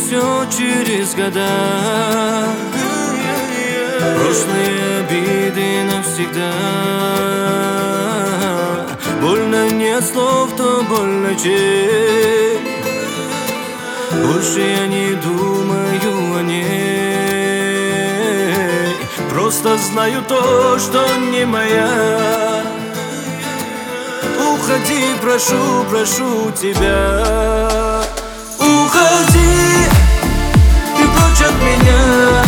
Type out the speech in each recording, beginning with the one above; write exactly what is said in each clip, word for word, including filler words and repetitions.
все через года. Прошлые обиды навсегда. Больно нет слов, то больно чей. Больше я не думаю о ней. Просто знаю то, что не моя. Уходи, прошу, прошу тебя. Уходи, ты прочь от меня.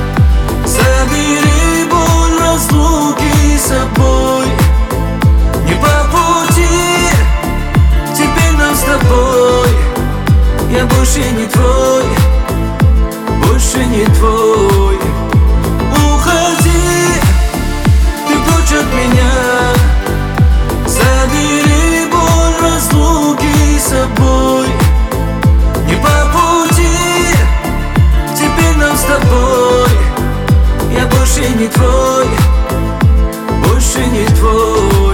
Забери боль разлуки с собой. Не по пути, теперь нам с тобой. Я больше не твой, больше не твой. Уходи, ты прочь от меня. Забери боль разлуки с собой. Не по пути, теперь нам с тобой. Я больше не твой, больше не твой.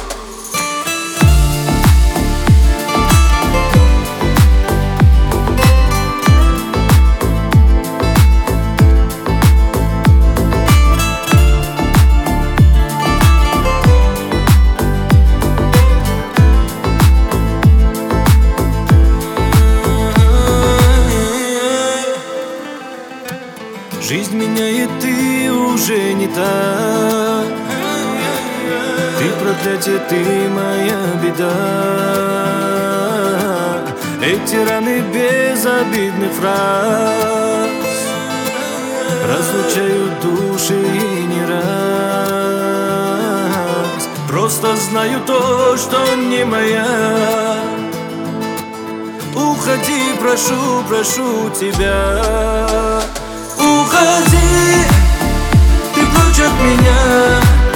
Жизнь меняет, ты уже не та. Ты проклятие, ты моя беда. Эти раны безобидных фраз разлучают души и не раз. Просто знаю то, что не моя. Уходи, прошу, прошу тебя. Уходи, ты прочь от меня.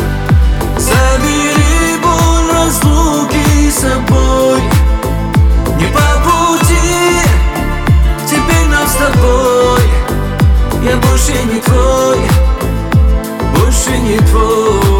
Забери боль разлуки с собой. Не по пути, теперь нам с тобой. Я больше не твой, больше не твой.